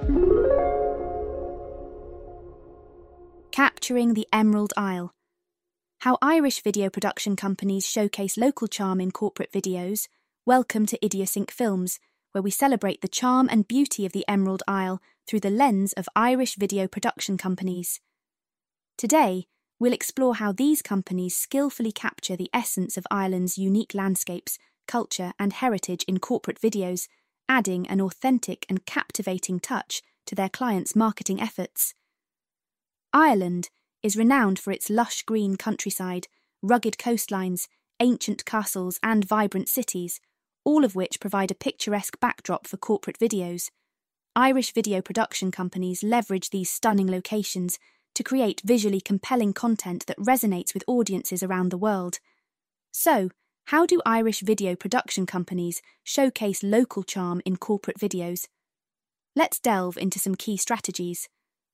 Capturing the Emerald Isle. How Irish video production companies showcase local charm in corporate videos. Welcome to Idiosync Films, where we celebrate the charm and beauty of the Emerald Isle through the lens of Irish video production companies. Today, we'll explore how these companies skillfully capture the essence of Ireland's unique landscapes, culture, and heritage in corporate videos, adding an authentic and captivating touch to their clients' marketing efforts. Ireland is renowned for its lush green countryside, rugged coastlines, ancient castles, and vibrant cities, all of which provide a picturesque backdrop for corporate videos. Irish video production companies leverage these stunning locations to create visually compelling content that resonates with audiences around the world. So, how do Irish video production companies showcase local charm in corporate videos? Let's delve into some key strategies.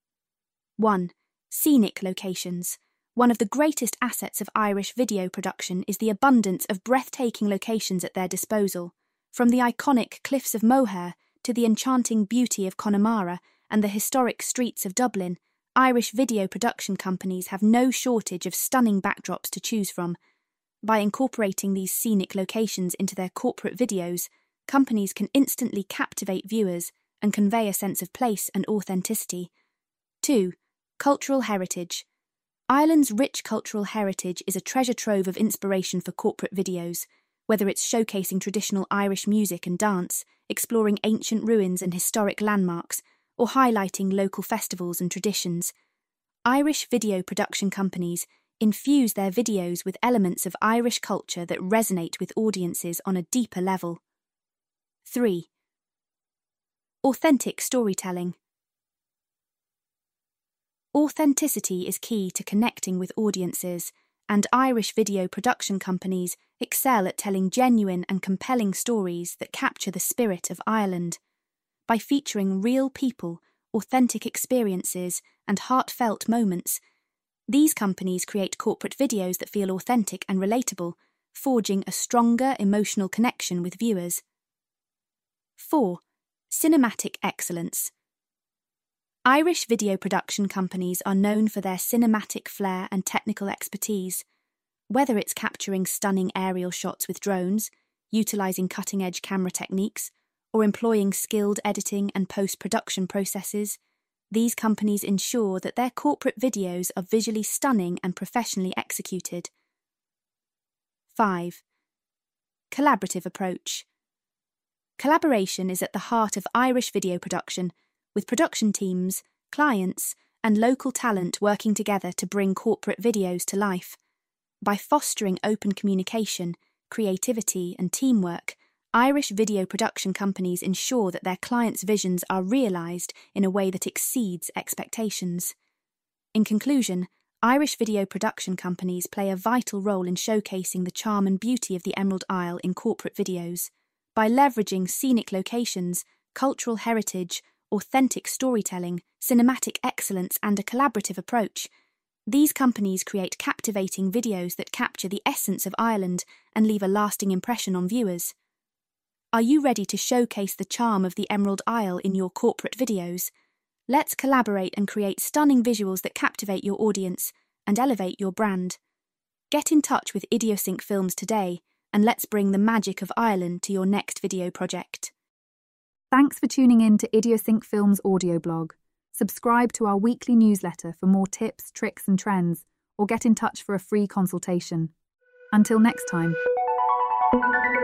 1. Scenic locations. One of the greatest assets of Irish video production is the abundance of breathtaking locations at their disposal. From the iconic Cliffs of Moher to the enchanting beauty of Connemara and the historic streets of Dublin, Irish video production companies have no shortage of stunning backdrops to choose from. By incorporating these scenic locations into their corporate videos, companies can instantly captivate viewers and convey a sense of place and authenticity. 2. Cultural heritage. Ireland's rich cultural heritage is a treasure trove of inspiration for corporate videos, whether it's showcasing traditional Irish music and dance, exploring ancient ruins and historic landmarks, or highlighting local festivals and traditions. Irish video production companies infuse their videos with elements of Irish culture that resonate with audiences on a deeper level. 3. Authentic storytelling. Authenticity is key to connecting with audiences, and Irish video production companies excel at telling genuine and compelling stories that capture the spirit of Ireland. By featuring real people, authentic experiences, and heartfelt moments, these companies create corporate videos that feel authentic and relatable, forging a stronger emotional connection with viewers. 4. Cinematic excellence. Irish video production companies are known for their cinematic flair and technical expertise. Whether it's capturing stunning aerial shots with drones, utilising cutting-edge camera techniques, or employing skilled editing and post-production processes, these companies ensure that their corporate videos are visually stunning and professionally executed. 5. Collaborative approach. Collaboration is at the heart of Irish video production, with production teams, clients, and local talent working together to bring corporate videos to life. By fostering open communication, creativity, and teamwork, Irish video production companies ensure that their clients' visions are realised in a way that exceeds expectations. In conclusion, Irish video production companies play a vital role in showcasing the charm and beauty of the Emerald Isle in corporate videos. By leveraging scenic locations, cultural heritage, authentic storytelling, cinematic excellence, and a collaborative approach, these companies create captivating videos that capture the essence of Ireland and leave a lasting impression on viewers. Are you ready to showcase the charm of the Emerald Isle in your corporate videos? Let's collaborate and create stunning visuals that captivate your audience and elevate your brand. Get in touch with Idiosync Films today, and let's bring the magic of Ireland to your next video project. Thanks for tuning in to Idiosync Films audio blog. Subscribe to our weekly newsletter for more tips, tricks, and trends, or get in touch for a free consultation. Until next time.